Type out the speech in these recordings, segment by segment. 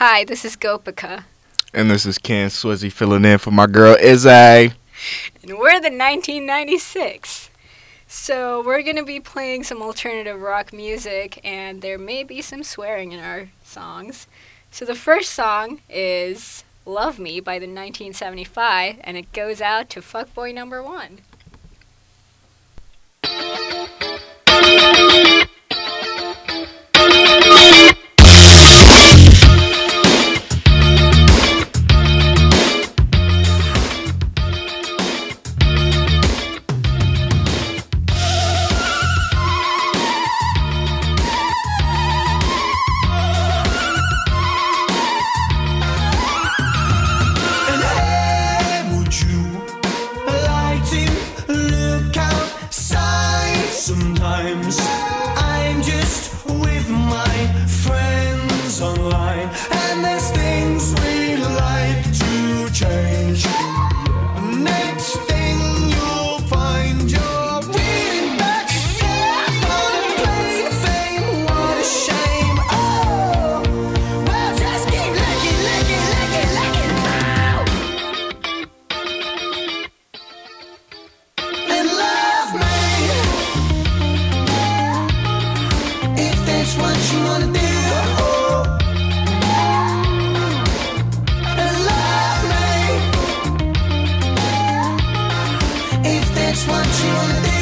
Hi, this is Gopika. And this is Ken Swizzy filling in for my girl Izzy. And we're the 1996. So we're going to be playing some alternative rock music, and there may be some swearing in our songs. So the first song is Love Me by the 1975, and it goes out to fuckboy number 1. Sometimes I'm just with my friends online, and there's things we like to change. Next thing you'll find you're reading back yourself on a plane of fame. What a shame. Oh, well, just keep looking now. And love me. That's what you wanna do. And love me. If that's what you wanna do.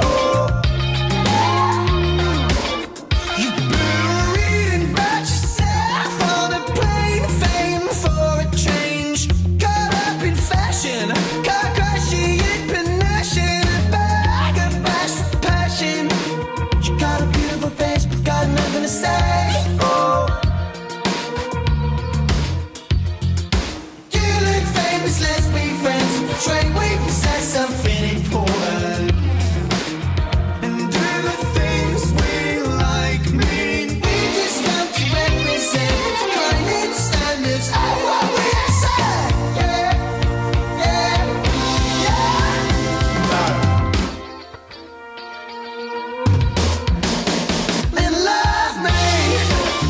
You've been reading about yourself on a plane of fame for a change. Caught up in fashion, car crashing in panache, a bag of bashful passion. You got a beautiful face, but got nothing to say. Oh, you look famous, let's be friends. Trade we possess something important, and do the things we like. Mean we just come to represent the kind standards of what we say. Yeah, yeah, yeah. And love me.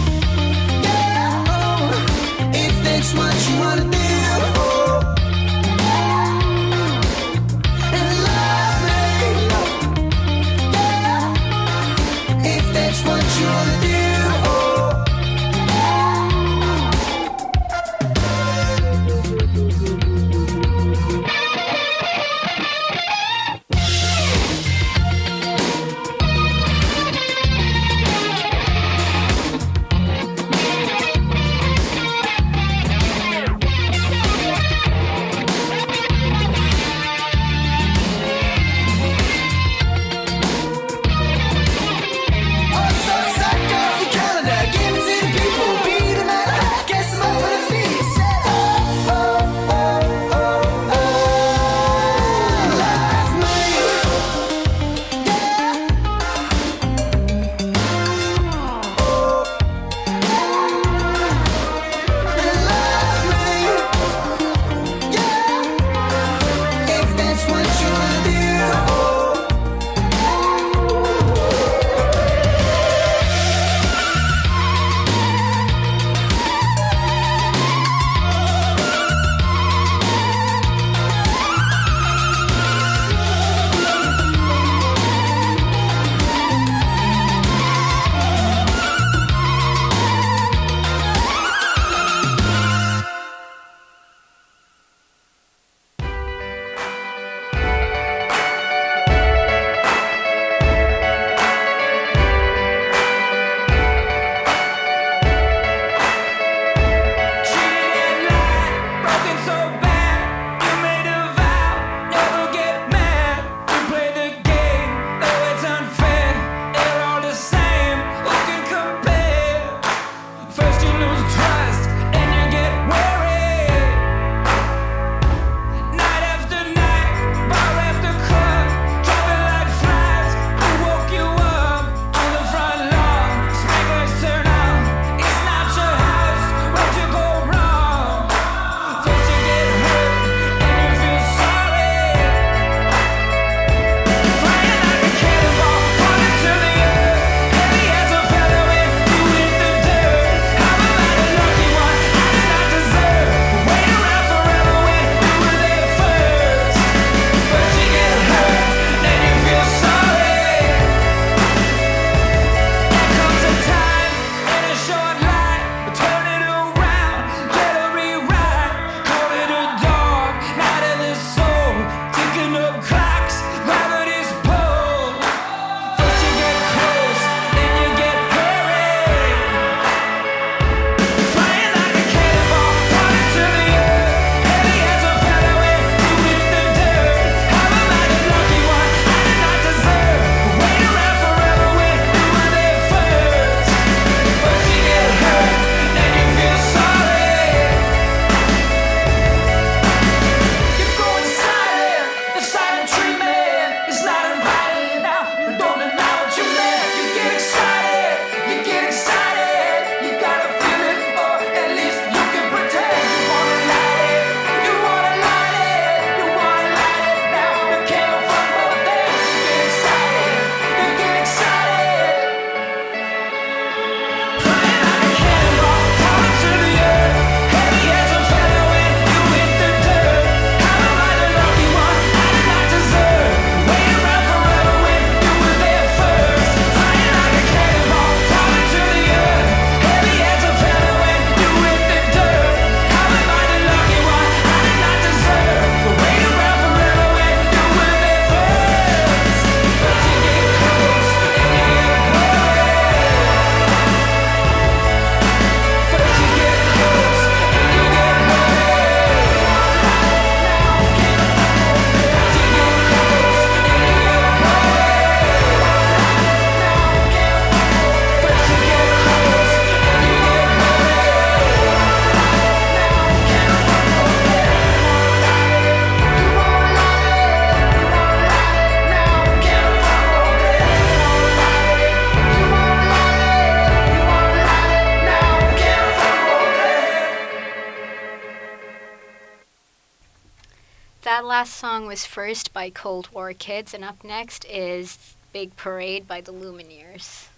that last song was First by Cold War Kids, and up next is Big Parade by the Lumineers.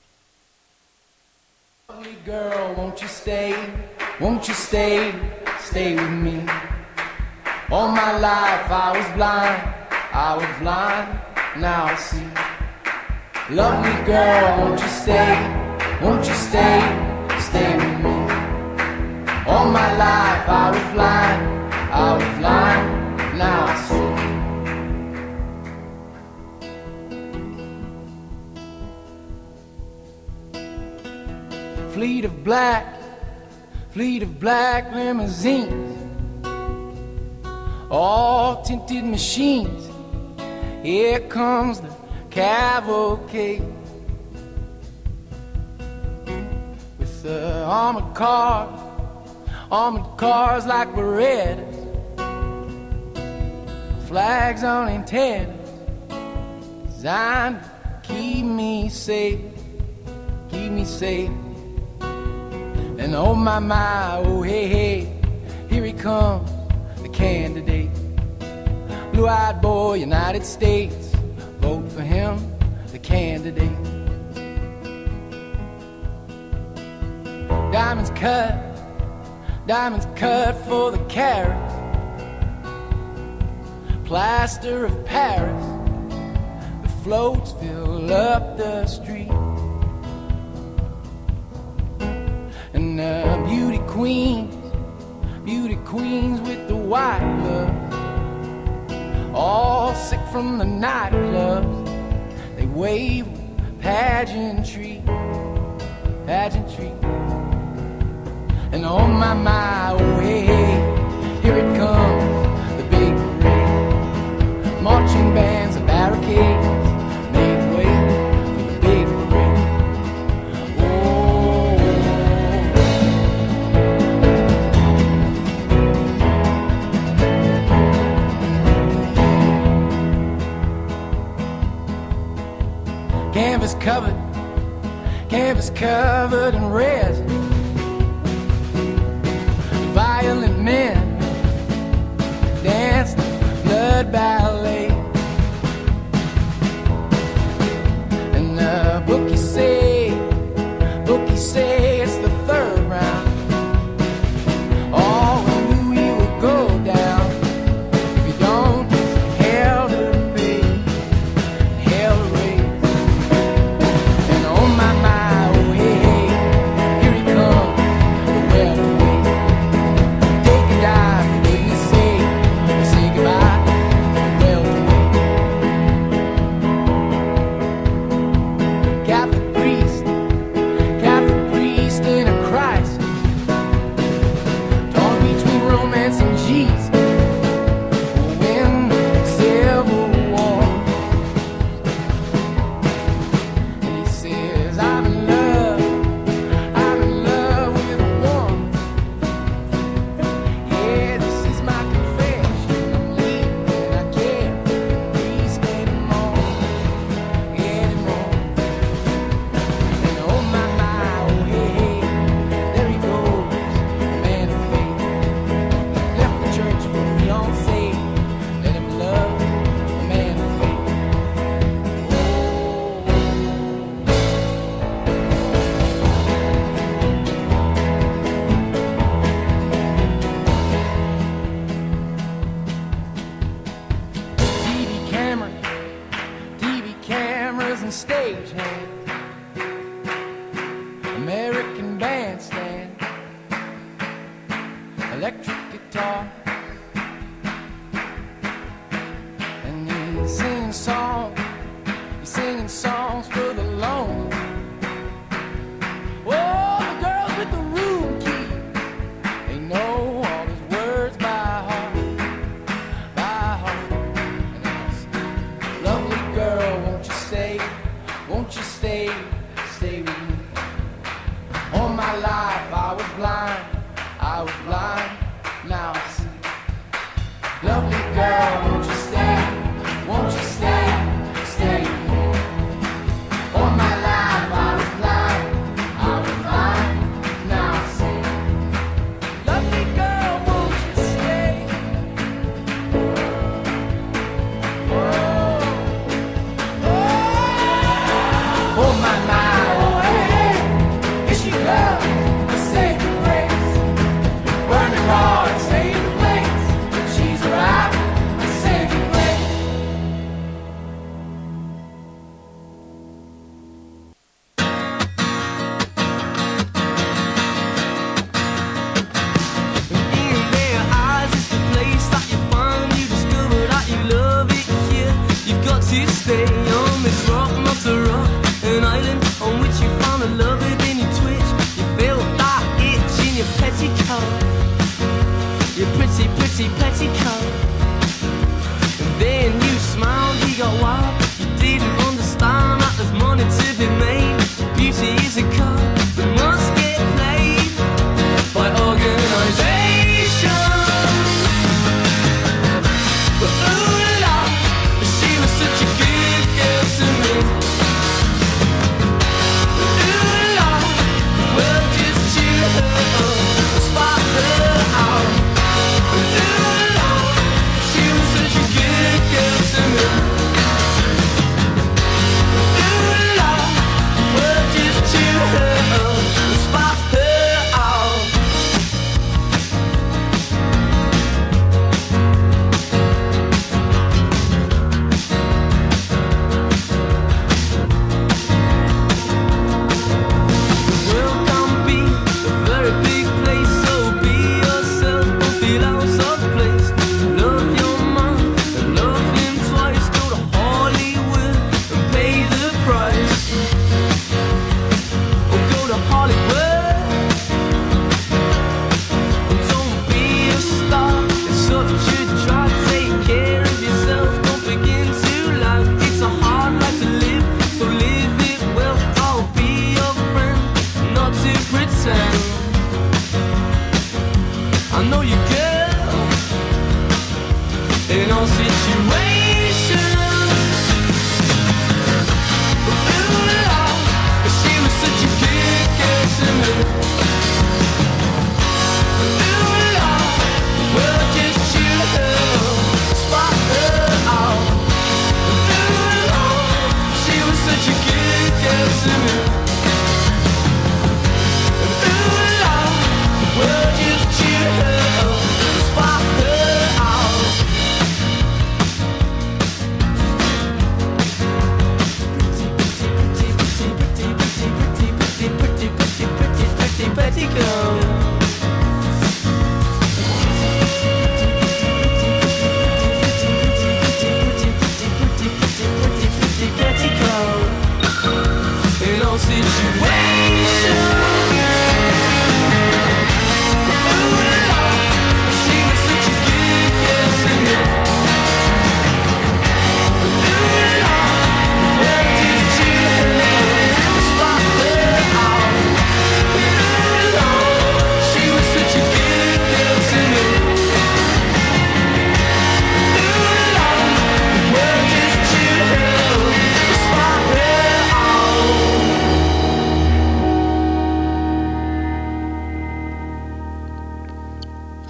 Lovely girl, won't you stay? Won't you stay? Stay with me. All my life I was blind, now I see. Lovely girl, won't you stay? Won't you stay? Stay with me. All my life I was blind, now I see. Fleet of black limousines, all tinted machines. Here comes the cavalcade with the armored cars like Berettas, flags on antennas, designed to keep me safe. And oh my, oh hey, here he comes, the candidate. Blue-eyed boy, United States, vote for him, the candidate. Diamonds cut for the carats. Plaster of Paris, the floats fill up the street. And beauty queens with the white gloves, all sick from the nightclubs. They wave pageantry. And oh my, oh hey, here it comes, the big parade. Marching bands and barricades make way for the big parade. Canvas covered in resin. Violent men dance the blood ballet. And the bookies say it's the third round. Oh, we knew we would go down. If you don't, hell to pay, hell to raise. And oh my, oh hey, here he comes, the welterweight. Take a dive, for goodness sake, and say goodbye to the welterweight. Catholic priest in a crisis, torn between romance and Jesus. We'll win the Civil War. And he says, I'm in love with a woman. Yeah, this is my confession. I'm leaving and I can't be a priest anymore. And oh my, oh hey, there he goes, the man of faith. Left the church for a fiancé, let him love the man of faith. TV cameras and stagehands, American bandstand, electric guitar, and he's singing songs for the lonely. Oh, the girls with the room key, they know all his words by heart. And it's, lovely girl, won't you stay? Won't you stay? Stay with me. All my life I was blind, now I see. Lovely girl, won't you stay? Won't you stay? Stay with me. All my life I was blind, now I see. Lovely girl, won't you stay?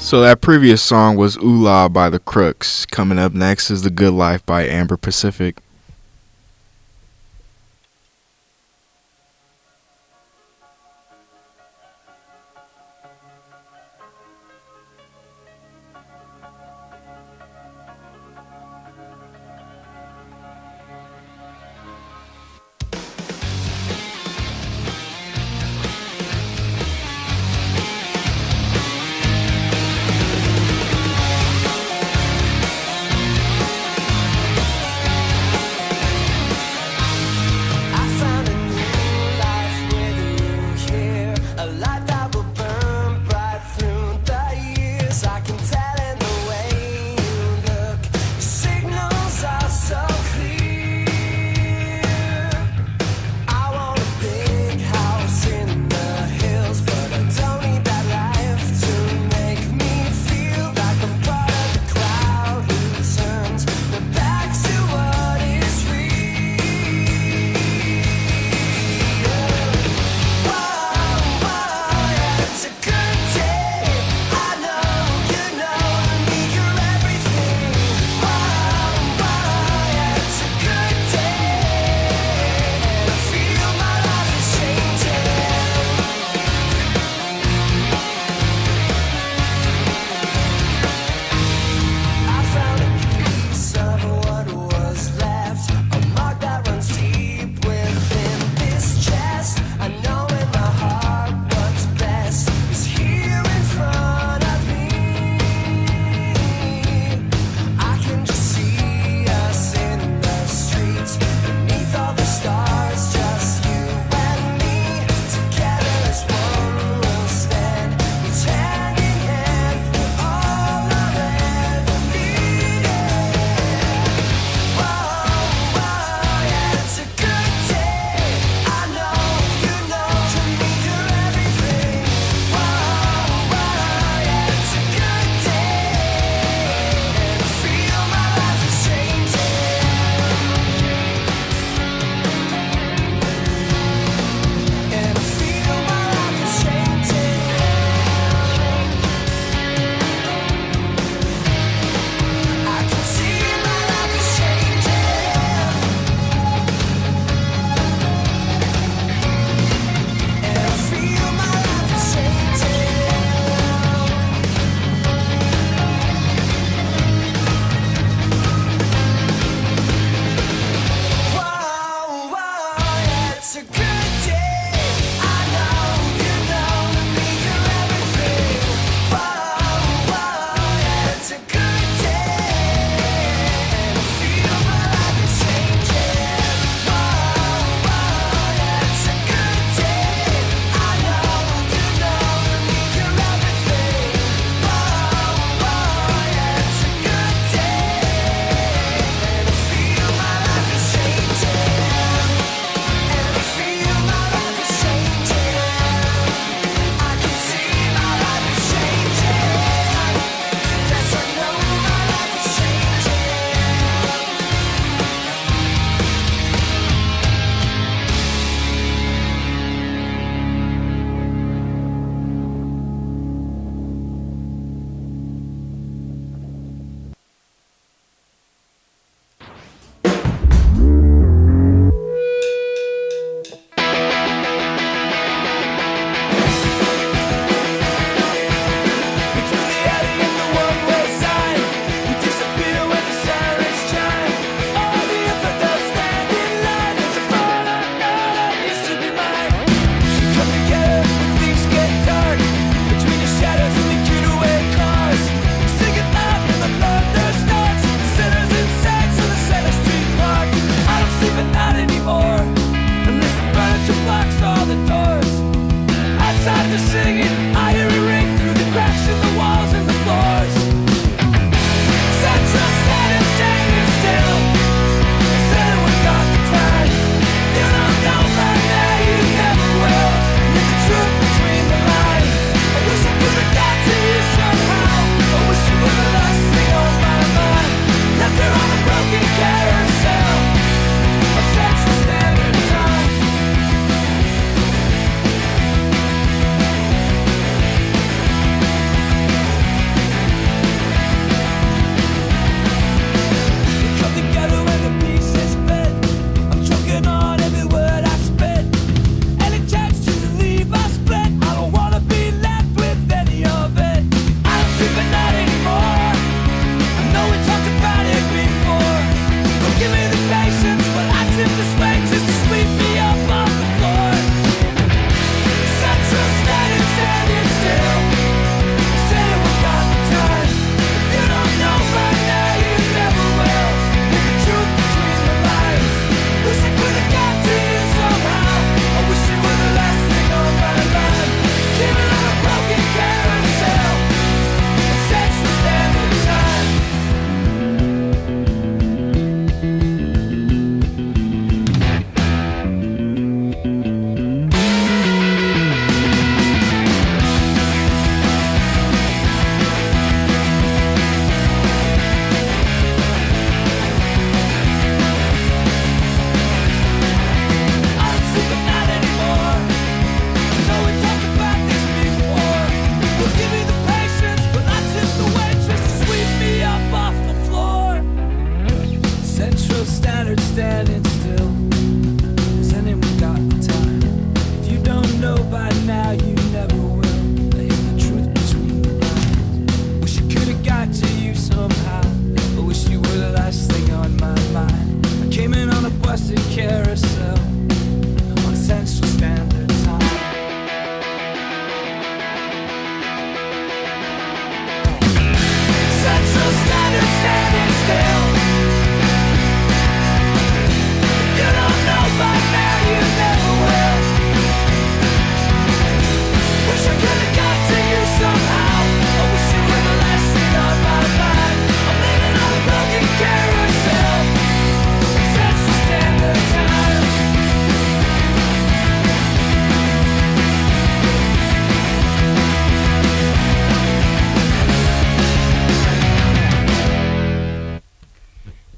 So that previous song was Ooh La by the Crooks. Coming up next is The Good Life by Amber Pacific.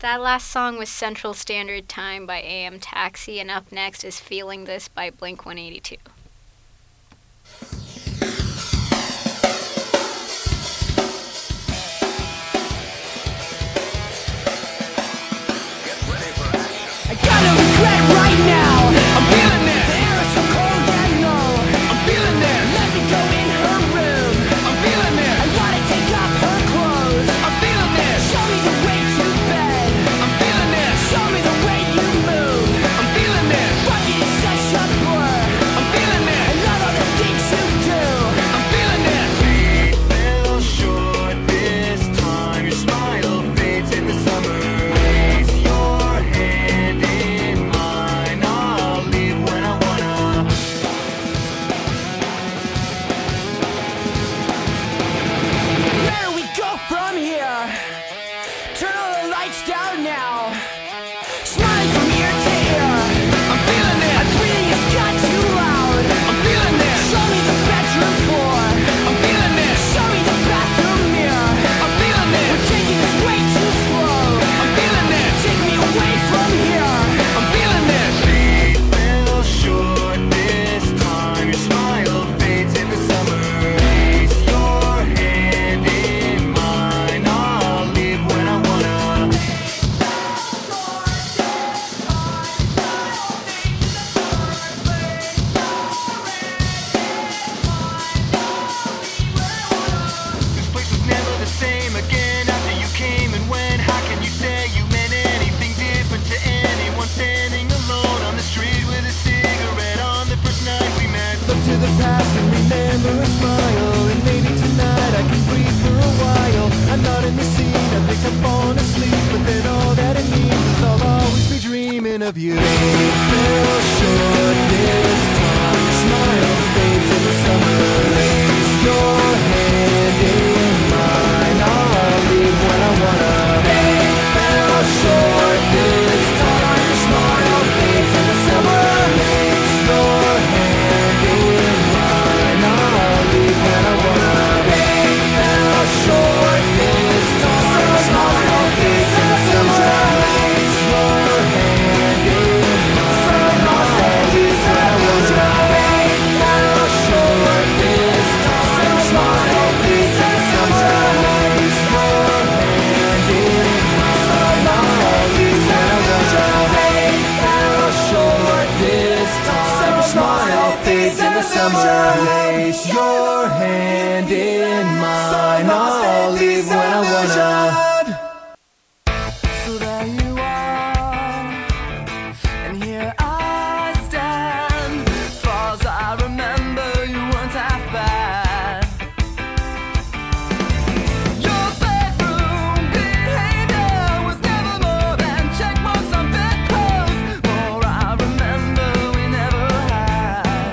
That last song was Central Standard Time by AM Taxi, and up next is Feeling This by Blink 182. I got no regret right now. I'm feeling it. The air is so cold and low. I'm feeling it. Let me go in her room. I'm feeling it. I wanna take off her clothes. I'm feeling it. Show me the way to bed. I'm feeling it. Show me the way you move. I'm feeling it. Fucking is such a blur. I'm feeling it. I love all the things you do. I'm feeling it. We fell short this time. Your smile fades in the summer. Place your hand in mine. I'll leave when I wanna. Where do we go from here? Turn all the lights down now. Smiling from ear to ear. I'm feeling it. My breathing has got too loud. I'm feeling it. Show me the bedroom floor. I'm feeling it. Show me the bathroom mirror. I'm feeling it. We're taking this way too slow. I'm feeling it. Take me away from here. I'm feeling it. We fell short this time. Your smile fades in the summer. Place your hand in mine. I'll leave when I wanna. This place was never the same again after you came and went. How can you say you meant anything different to anyone standing alone on the street with a cigarette on the first night we met? Look to the past and remember a smile, and maybe tonight I can breathe for a while. I'm not in the scene, I think I'm falling asleep, but then all that it means is I'll always be dreaming of you. They fell short this time. Your smile fades in the summer. Place your hand in mine. I'll leave when I wanna. They fell short this time. Your smile fades in the summer. Place your hand in mine. I'll leave when I wanna. They fell short this time. Your smile fades in the summer. Place your hand in mine. I'll leave when I wanna. They fell short this time. Your smile fades in the summer. Place your hand in mine. I'll leave when I wanna. They fell short this time. Your smile fades in the summer. Place your hand in mine. I'll leave when I wanna. So there you are, and here I stand. Far as I remember, you weren't half bad. Your bedroom behavior was never more than check marks on bedclothes. More I remember, we never had.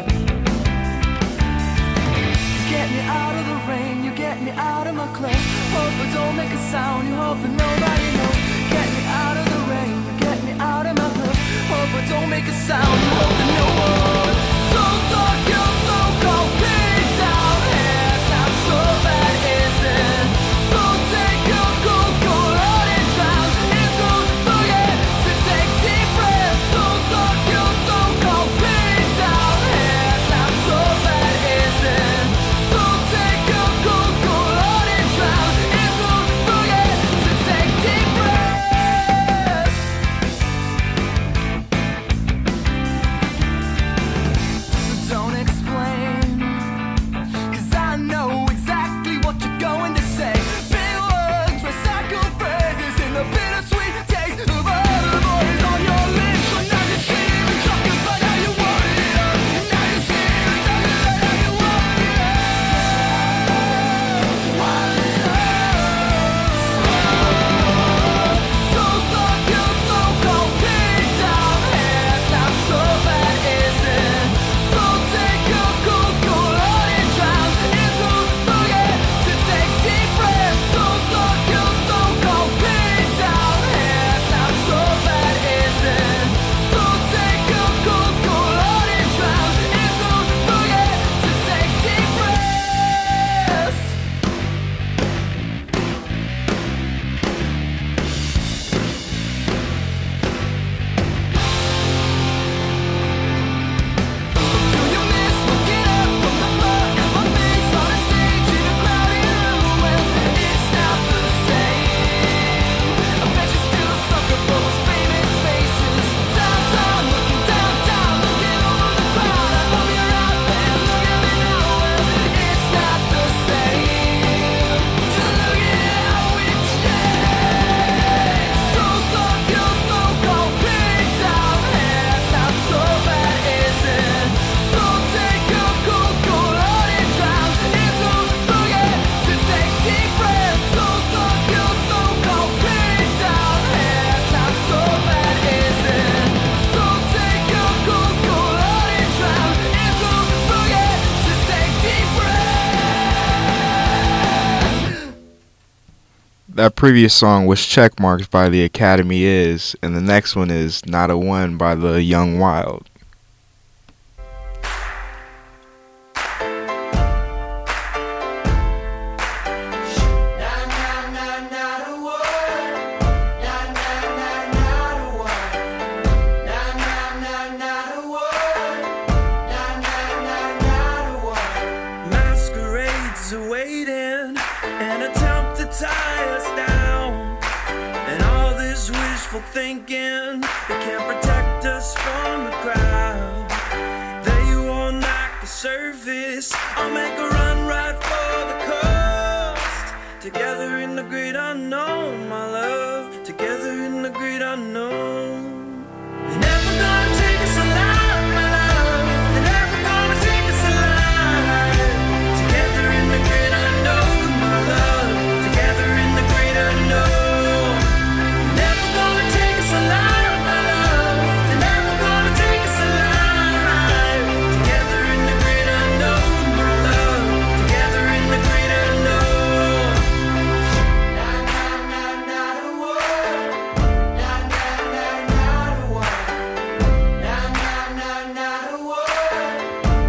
You get me out of the rain, you get me out of my clothes. Hope I don't make a sound, you hope that nobody knows. Get me out of the rain, you get me out of my clothes. Hope I don't make a sound, you hope that no one. So suck your so-called pigs out here. Sound so bad, isn't? So take your cold, cold heart and drown into forget to take deep breaths. So suck your so-called pigs out here. Sound so bad, isn't? So take your cold, cold heart and drown into forget to take deep breaths. That previous song was Checkmarks by The Academy Is, and the next one is Not a One by The Young Wild. Masquerades are waiting and attempt to tie us down. And all this wishful thinking, they can't protect us from the crowd. They won't knock the surface, I'll make a run right for the coast. Together in the great unknown, my love. Together in the great unknown. They're never gonna take us alive, my love. They're never gonna take us alive. Together in the great unknown, my love. Together in the great unknown. They're never gonna take us alive, my love. They're never gonna take us alive. Together in the great unknown, my love. Together in the great unknown. Not a word. Not a word. Not a word.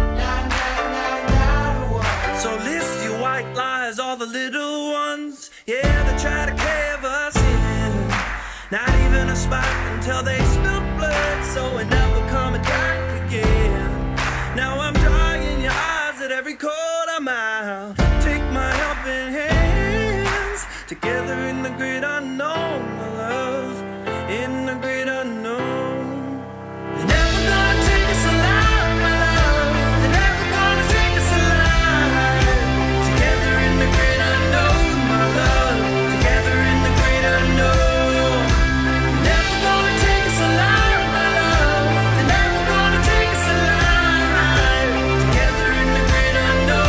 Not a word. So list your white lies, all the little ones. Yeah, they try to cave us in. Not even a spot until they spill blood, so we're never coming back again. Now I'm drying your eyes at every quarter mile. Take my helping hands. Together in the great unknown, my love. In the great unknown. They're never gonna take us alive, my love. They're never gonna take us alive. Together in the great unknown, my love. Together in the great unknown. They're never gonna take us alive, my love. They're never gonna take us alive. Together in the great unknown.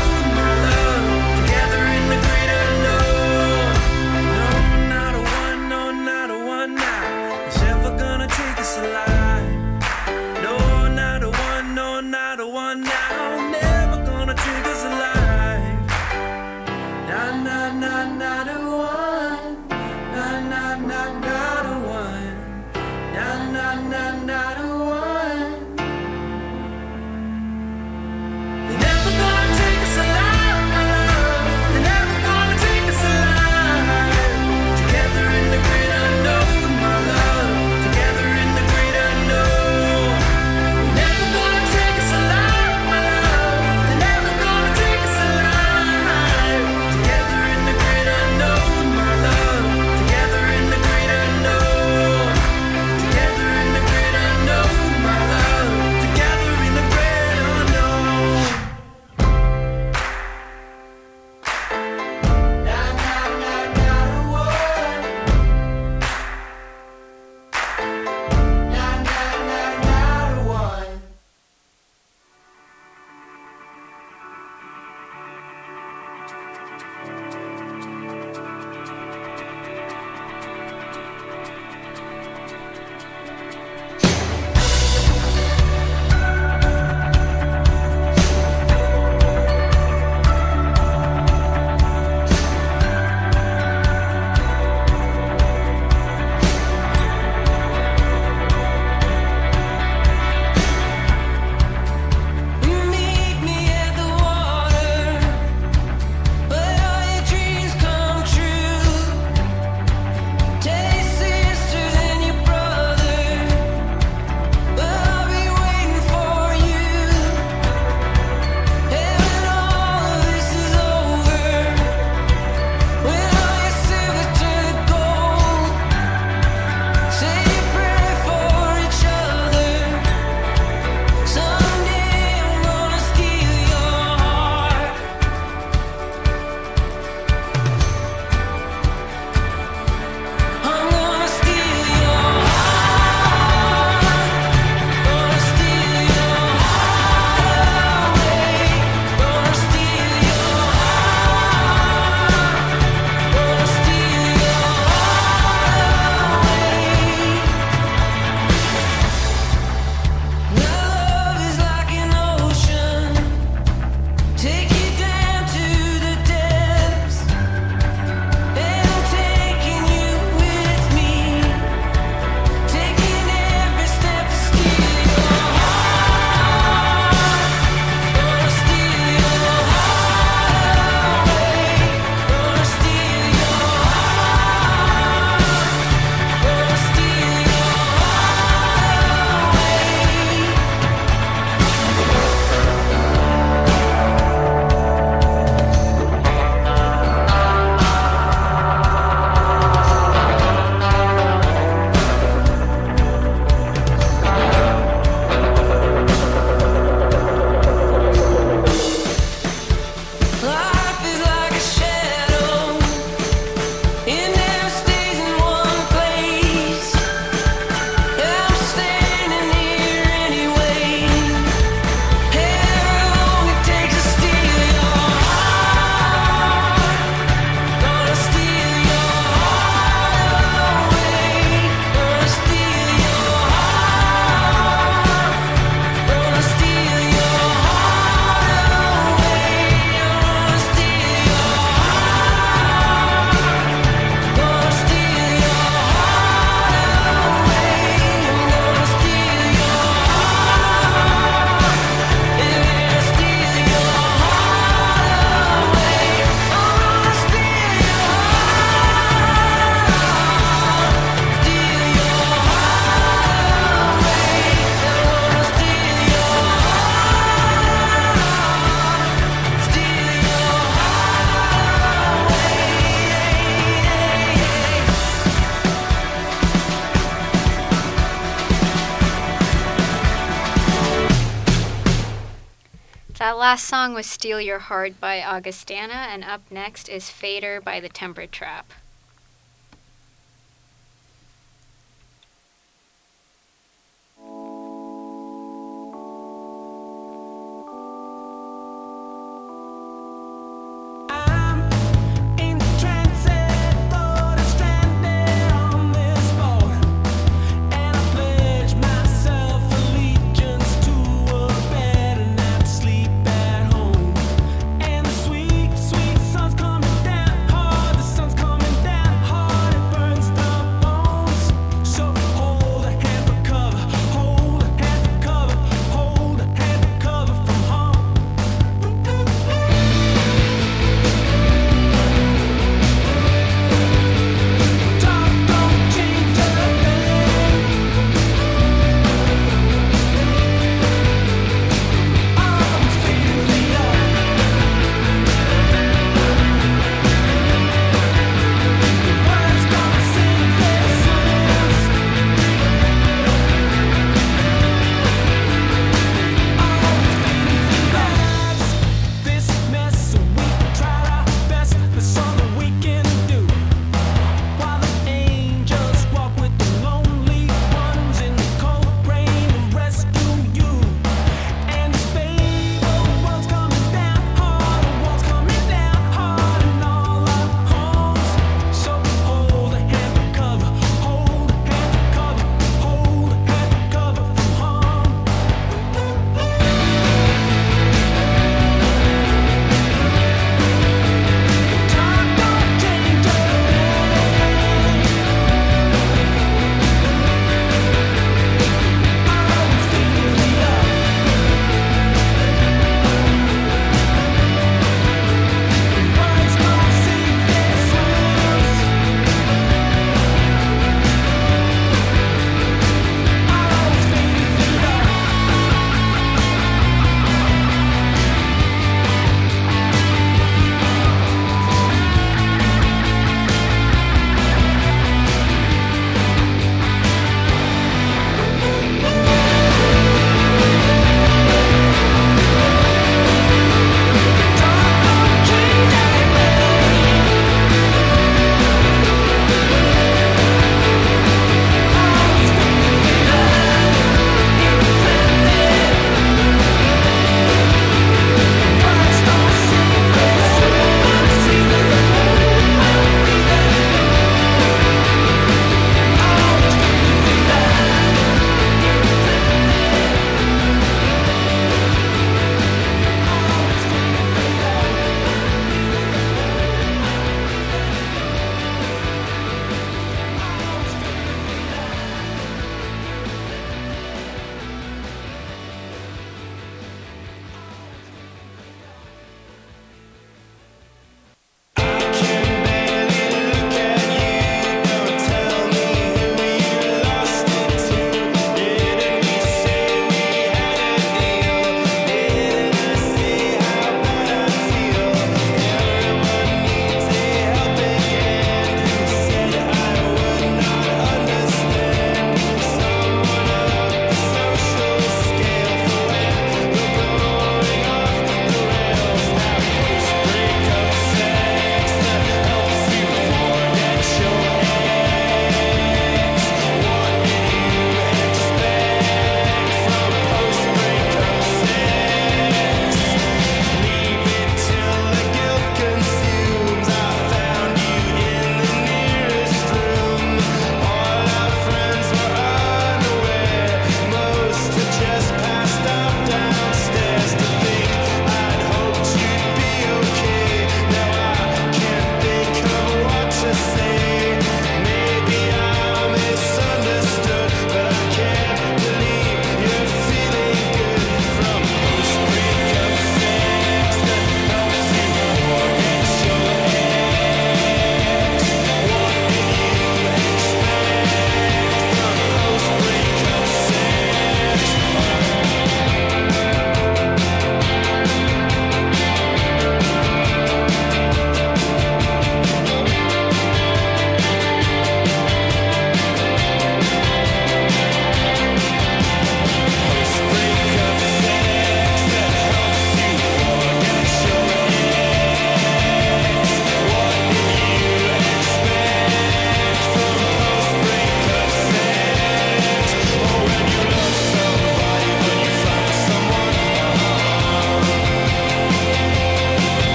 last song was Steal Your Heart by Augustana, and up next is Fader by the Temperate Trap. Coming down, hard, the sun's coming down.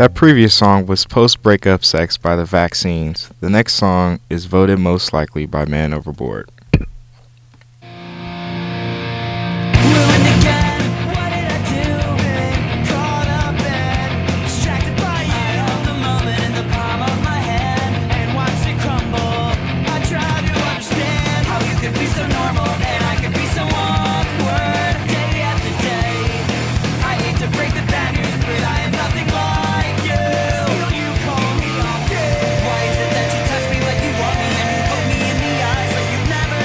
That previous song was Post Breakup Sex by The Vaccines. The next song is Voted Most Likely by Man Overboard. Why is it that you touch me like you want me and you look me in the eyes like you've never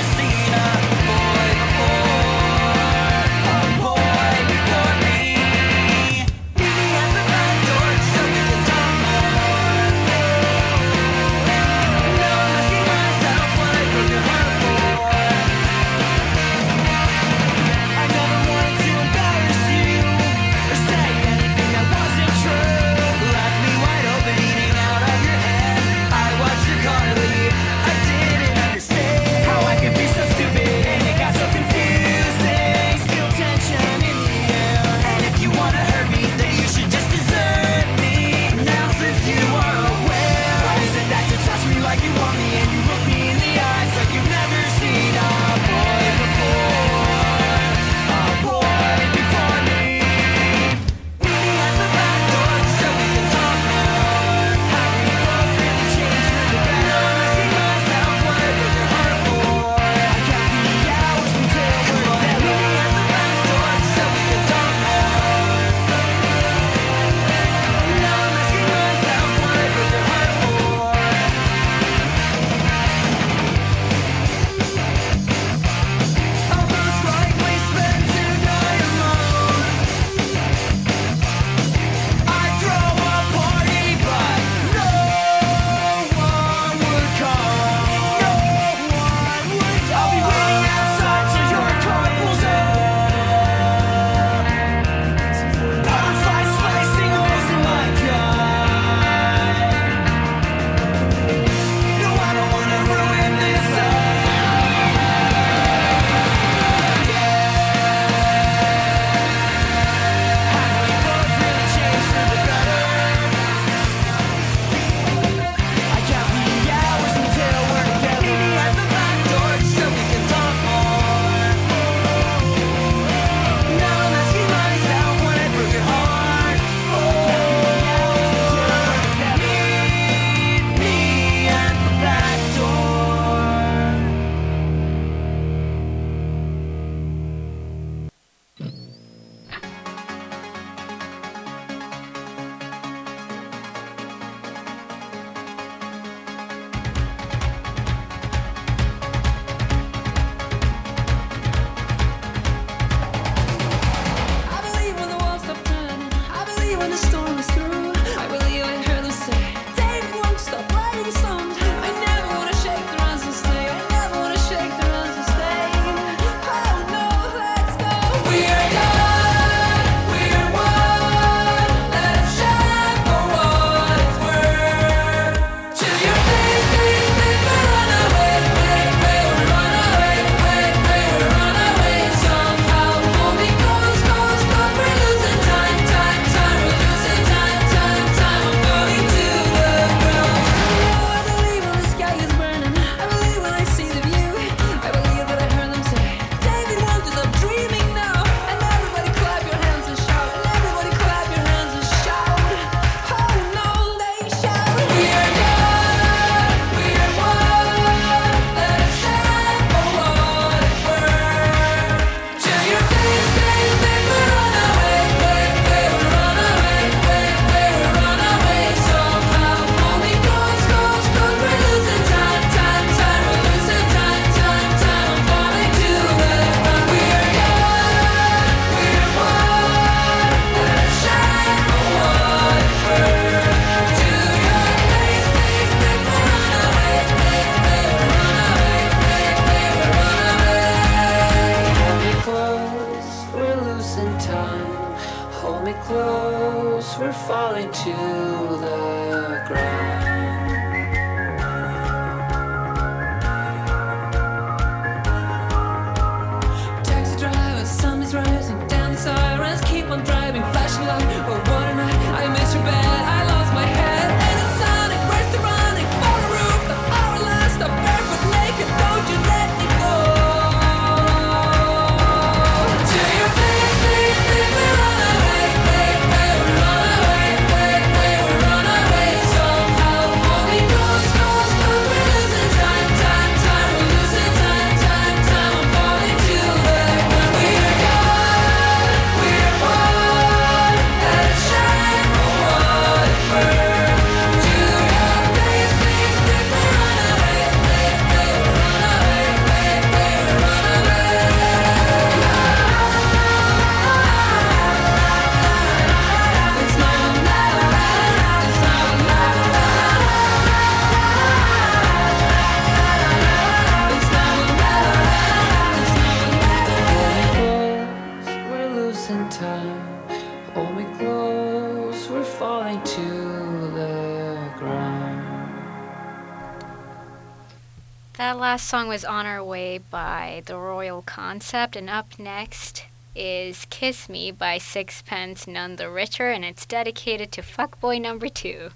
last song was On Our Way by The Royal Concept, and up next is Kiss Me by Sixpence None the Richer, and it's dedicated to fuckboy number 2.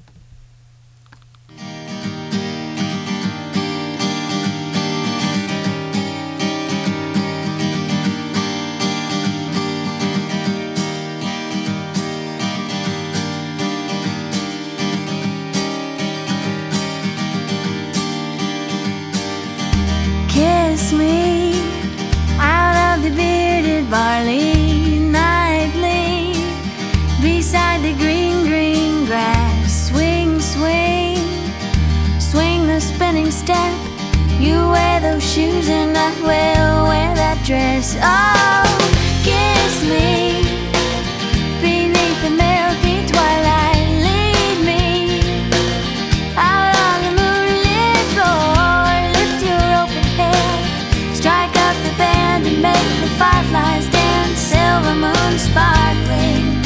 Kiss me out of the bearded barley nightly, beside the green, green grass. Swing, swing, swing the spinning step. You wear those shoes and I will wear that dress. Oh, kiss me beneath the milky twilight. Lead me out on the moonlit floor. Lift your open head, strike up the band and make the fireflies dance. Silver moon sparkling,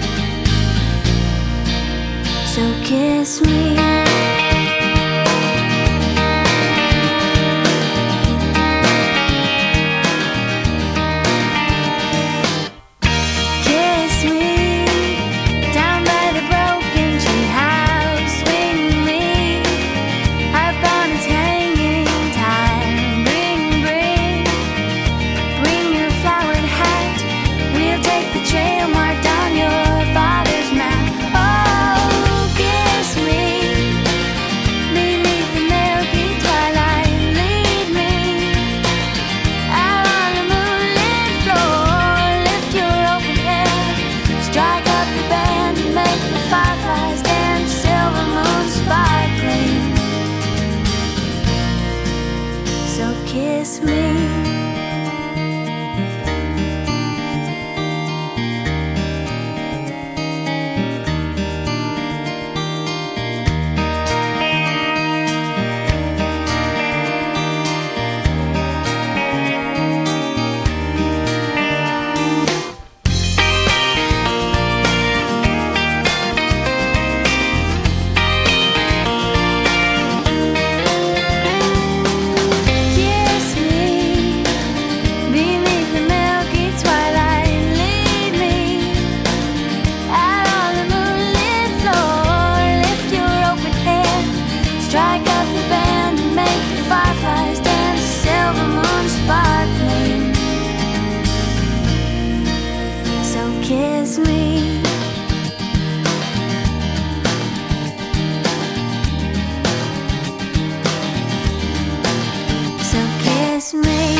so kiss me. Kiss me. Kiss me. So kiss me.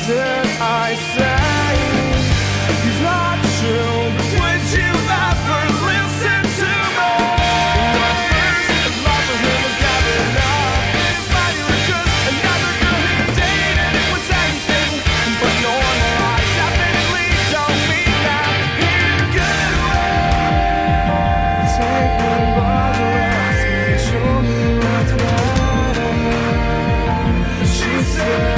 did I say? He's not true. Would you ever listen to me? At first, love for him was never enough. His body was just another girl he dated, and it was anything but normal. I definitely don't mean that in a good way. Take me by the rest and show me what's better. She said.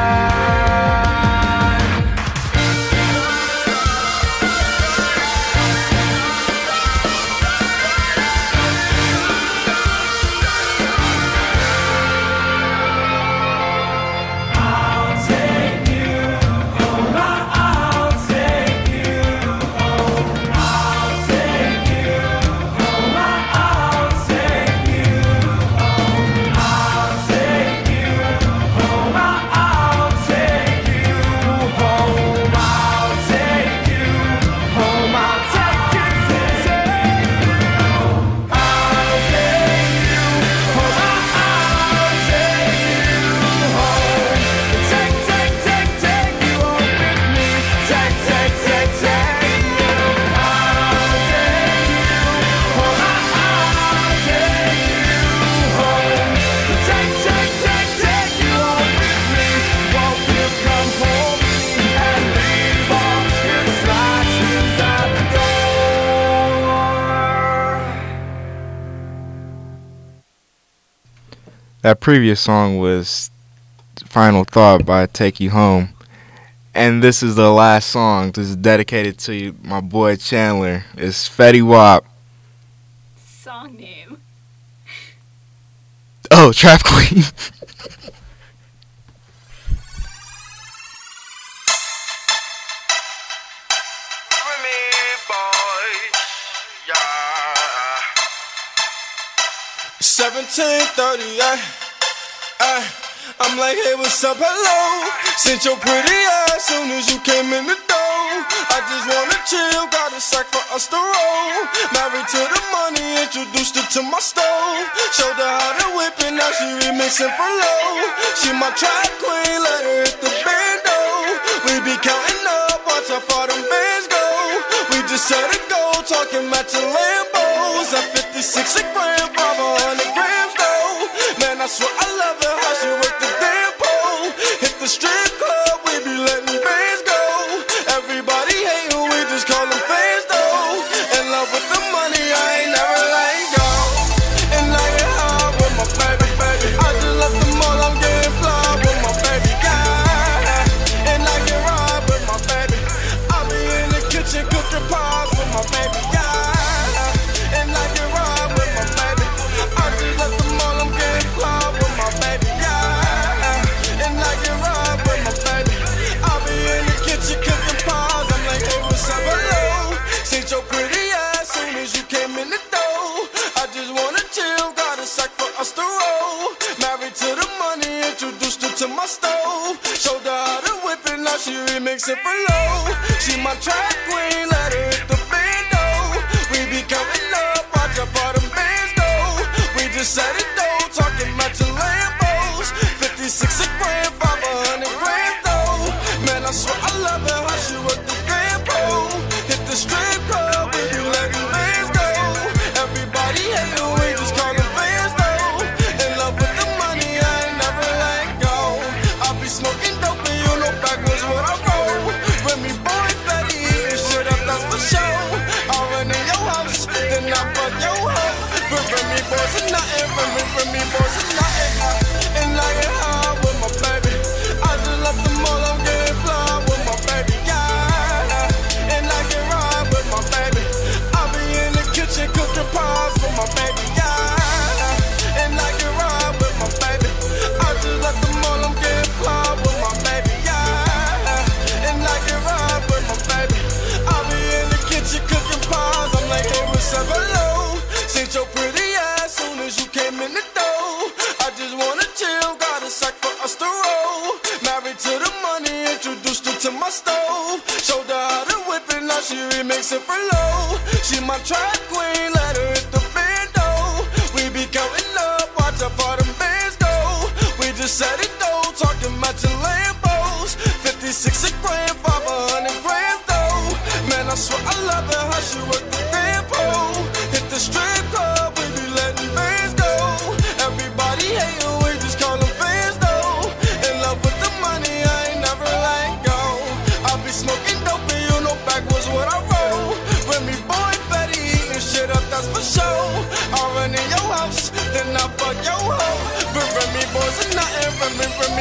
That previous song was Final Thought by Take You Home. And this is the last song. This is dedicated to my boy Chandler. It's Fetty Wap. Song name. Oh, Trap Queen. Me, boy, yeah. 17:38. I'm like, hey, what's up, hello? Sent your pretty ass soon as you came in the door. I just wanna chill, got a sack for us to roll. Married to the money, introduced her to my stove. Showed her how to whip it, now she remixing for low. She my track queen, let her hit the bando. We be counting up, watch how far them bands go. We just set a goal, talking matching Lambos. At 56 a gram, 500 grams though. Man, I swear I love her, how she work the damn pole. Hit the strip club, we be letting bands go. Everybody hatin', we just call them fans though. In love with the money, I ain't never let go. And I get hard with my baby, baby. I just left the mall, I'm getting fly with my baby, yeah. And I get ride with my baby. I be in the kitchen cooking pies with my baby, yeah. And I get ride with my baby. I just left the mall, I'm getting fly with my baby, yeah. And I get ride with my baby. I be in the kitchen cooking pies. I'm like, hey, what's up, hello? Seen your pretty ass soon as you came in the door. I just wanna chill, got a sack for us to roll. Married to the money, introduced her to my stove. Showed her how to whip it, now she remixing for low. She my track queen, let her hit the bando. We be counting up, watch how far them bands go. We just set it though, talking matching Lambos. 56 a gram, 500 grams though. Man, I swear I love her, how she work the grand pole. Hit the strip club, we be letting bands go. Everybody hatin', we just call them fans though. In love with the money, I ain't never let go. I be smoking dope and you know backwards what I roll. With me boy Fetty, eating shit up, that's for sure. I run in your house, then I fuck your hoe. But Remy boys are nothing, Remy boys are nothing. And I get high with my baby. I just left the mall, I'm getting fly with my baby, yeah. And I get ride with my baby. I be in the kitchen cooking pies with my baby, yeah. And I get ride with my baby. I just left the mall, I'm getting fly with my baby, yeah. And I get ride with my baby. I be in the kitchen cooking pies. I'm like, hey, what's up, hello? Seen your pretty ass soon as you came in the door. I just wanna chill, got a sack for us to roll. Married to the money, introduced her to my stove. Showed her how to whip it, now she remixing for low. She my track queen, let her hit the bando. We be counting up, watch how far them bands go. We just set it though, talking matching Lambos. coming from